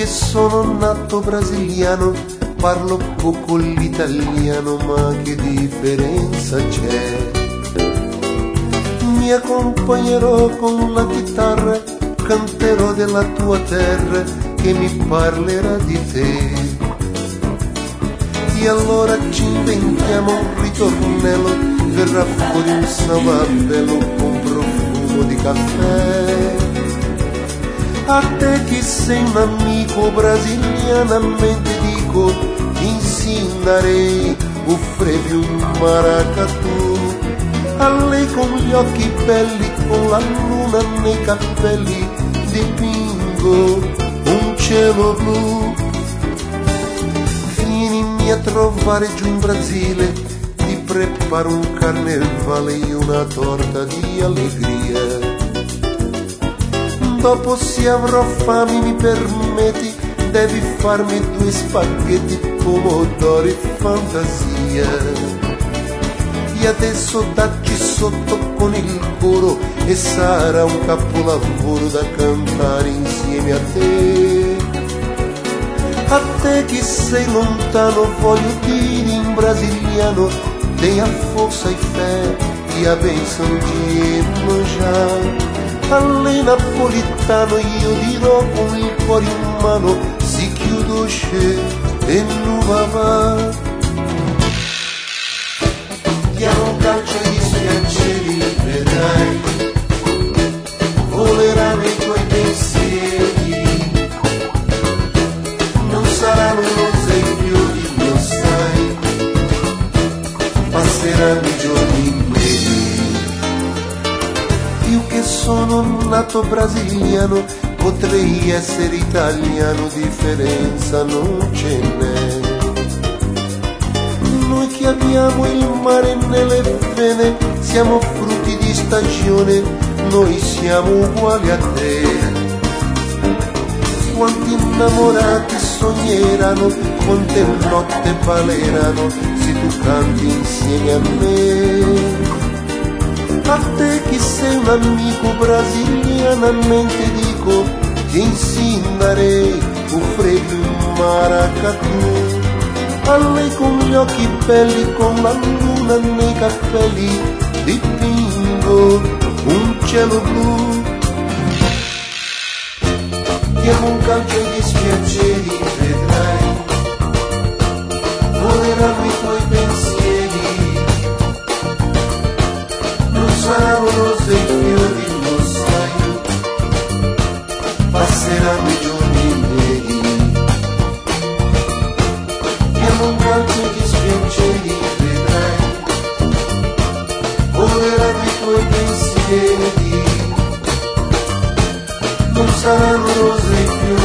che sono nato brasiliano, parlo poco l'italiano, ma che differenza c'è? Mi accompagnerò con la chitarra, canterò della tua terra che mi parlerà di te. E allora ci inventiamo un ritornello, verrà fuori un savabello con profumo di caffè. A te che sei un amico brasilianamente dico, insegnerei offrevi un maracatu. A lei con gli occhi belli, con la luna nei capelli, dipingo un cielo blu. Vienimi a trovare giù in Brasile, ti preparo un carnevale e una torta di allegria. Dopo se avrò fame mi permetti, devi farmi 2 spaghetti, pomodori e fantasia. E adesso dacci sotto con il coro e sarà un capolavoro da cantare insieme a te. A te che sei lontano voglio dire in brasiliano, tenha força e fé e a benção de Iemanjá. A lei napolitano io dirò con il cuore in mano, si chiudo c'è e non va. Diamo un calcio agli spiaceri, vedrai, voleranno i tuoi pensieri, non saranno rose e fiori, lo sai, passeranno i giorni belli. Io che sono nato brasiliano, potrei essere italiano, differenza non ce n'è. Noi che abbiamo il mare nelle vene, siamo frutti di stagione, noi siamo uguali a te. Quanti innamorati sogneranno, quante notte balleranno, se tu canti insieme a me. A te che sei un amico brasilianamente dico, ti insegnerei offrevi un maracatu. A lei con gli occhi belli, con la luna nei capelli, dipingo un cielo blu. Diamo un calcio agli spiaceri, vedrai, voleranno i tuoi pensieri, non saranno rose e fiori, lo sai, passeranno i giorni neri. Diamo un calcio agli spiaceri, vedrai, voleranno i tuoi pensieri, non saranno rose e fiori.